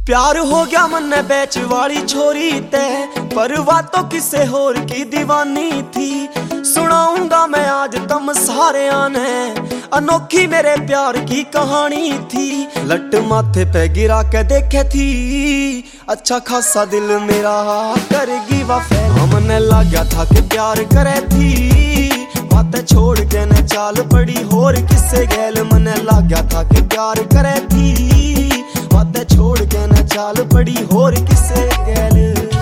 प्यार हो गया मन बेच वाली छोरी ते, पर बातों किसे होर की दीवानी थी। सुनाऊंगा मैं आज तुम सारे आने, अनोखी मेरे प्यार की कहानी थी। लट माथे पे गिरा के देखे थी, अच्छा खासा दिल मेरा करेगी वफा। हमने लगा था कि प्यार करे थी, बातें छोड़ के न चाल पड़ी होर किसे गैल। मन लगा था कि प्यार करे थी, बातें छोड़ के न चाल पड़ी होर किसे गैल।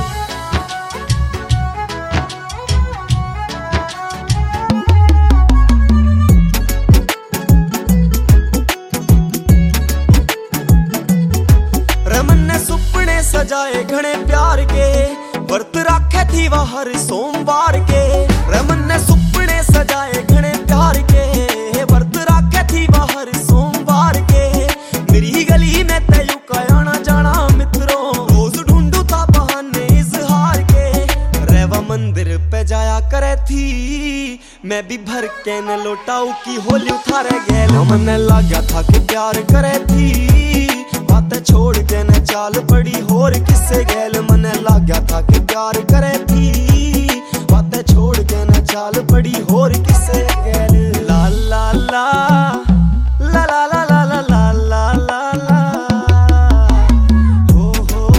रमन ने सुपने सजाए घने प्यार के, व्रत रखे थी वह हर सोमवार के। रमन ने सुपने सजाए घने प्यार के, व्रत रखे थी वह हर सोमवार के। मेरी गली में तयू का आना जाना मित्रों, रोज ढूंढू था बहाने इजहार के। रेवा मंदिर पे जाया करे थी, मैं भी भर के न लौटाऊ की होली उठारे गैल। हमने लगा था कि प्यार करे थी, बातें छोड़ के न चाल पड़ी होर किसे गैल। मन लगा था कि प्यार करे थी, बातें छोड़ के न चाल पड़ी होर किसे गैल। ला ला ला ला ला ला ला ला ला ला ला ला, हो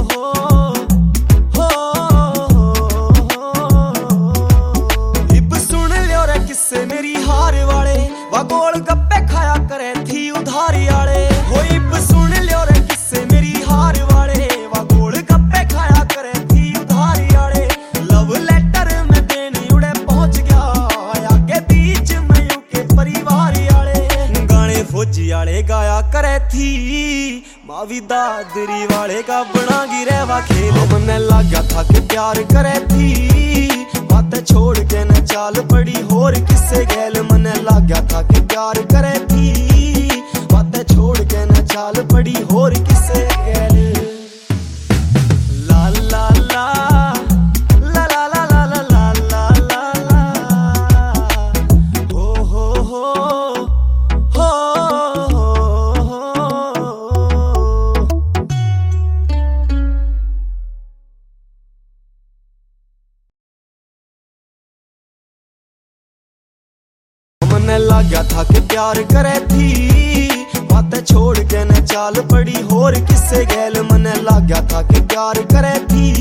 इब सुन लियो रे किस्से मेरी हार वाले, वा गोल गप्पे खाया करे थी उधारी आले। हो इब सुन लियो रे किस्से मेरी हार वाले, वा गोल गप्पे खाया करे थी उधारी आले। लव लेटर में देने उड़े पहुंच गया, आगे बीच में यू के परिवार आले। गाने फौजी आले गाया करे थी, मावी दादरी वाले का बना गिरे वा खेल। हमने लगा था कि प्यार करे थी, बातें छोड़ के न चाल पड़ी होर किसे गैल। मन लगा था कि प्यार करे थी, बातें छोड़ के न चाल पड़ी होर किसे गैल। ला ला ला ला ला ला ला ला ला ला ला, हो हो मन लगा था कि प्यार करे थी, बातें छोड़ के न चाल पड़ी होर किसे गैल। मन लगा था कि प्यार करे थी,